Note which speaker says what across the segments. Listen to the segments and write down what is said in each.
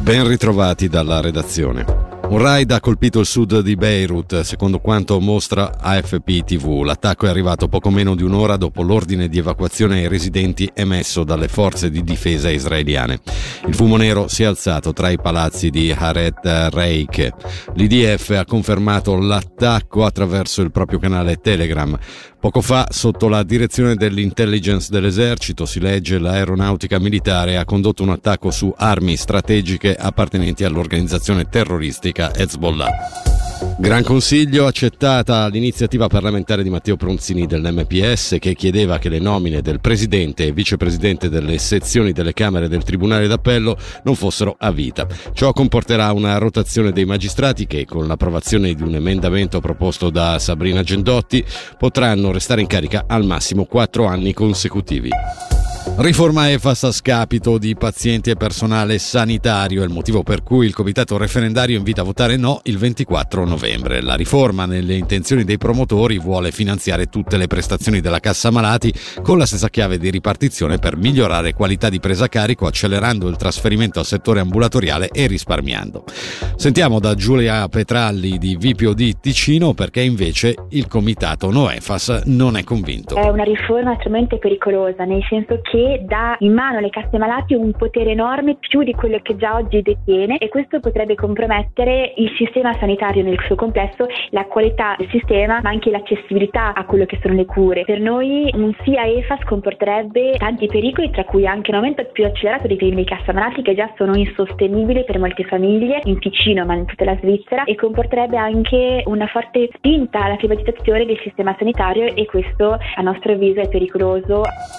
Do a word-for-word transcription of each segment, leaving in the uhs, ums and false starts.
Speaker 1: Ben ritrovati dalla redazione. Un raid ha colpito il sud di Beirut, secondo quanto mostra A F P tivù. L'attacco è arrivato poco meno di un'ora dopo l'ordine di evacuazione ai residenti emesso dalle forze di difesa israeliane. Il fumo nero si è alzato tra i palazzi di Haret Reik. L'I D F ha confermato l'attacco attraverso il proprio canale Telegram. Poco fa, sotto la direzione dell'intelligence dell'esercito, si legge l'aeronautica militare ha condotto un attacco su armi strategiche appartenenti all'organizzazione terroristica Hezbollah. Gran Consiglio, accettata l'iniziativa parlamentare di Matteo Pronzini dell'M P S che chiedeva che le nomine del presidente e vicepresidente delle sezioni delle Camere del Tribunale d'Appello non fossero a vita. Ciò comporterà una rotazione dei magistrati che, con l'approvazione di un emendamento proposto da Sabrina Gendotti, potranno restare in carica al massimo quattro anni consecutivi. Riforma E F A S a scapito di pazienti e personale sanitario è il motivo per cui il comitato referendario invita a votare no il ventiquattro novembre. La riforma, nelle intenzioni dei promotori, vuole finanziare tutte le prestazioni della Cassa Malati con la stessa chiave di ripartizione per migliorare qualità di presa a carico, accelerando il trasferimento al settore ambulatoriale e risparmiando. Sentiamo da Giulia Petralli di V P O D Ticino perché invece il comitato no E F A S non è convinto.
Speaker 2: È una riforma estremamente pericolosa, nel senso che dà in mano alle casse malati un potere enorme, più di quello che già oggi detiene, e questo potrebbe compromettere il sistema sanitario nel suo complesso, la qualità del sistema ma anche l'accessibilità a quello che sono le cure. Per noi un sì a E F A S comporterebbe tanti pericoli, tra cui anche un aumento più accelerato dei primi di cassa malati che già sono insostenibili per molte famiglie in Ticino ma in tutta la Svizzera, e comporterebbe anche una forte spinta alla privatizzazione del sistema sanitario, e questo a nostro avviso è pericoloso.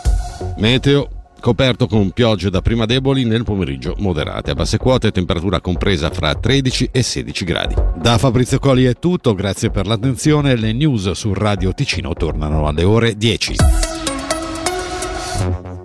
Speaker 1: Meteo. Coperto con piogge da prima deboli, nel pomeriggio moderate. A basse quote temperatura compresa fra tredici e sedici gradi. Da Fabrizio Colli è tutto, grazie per l'attenzione. Le news su Radio Ticino tornano alle ore dieci.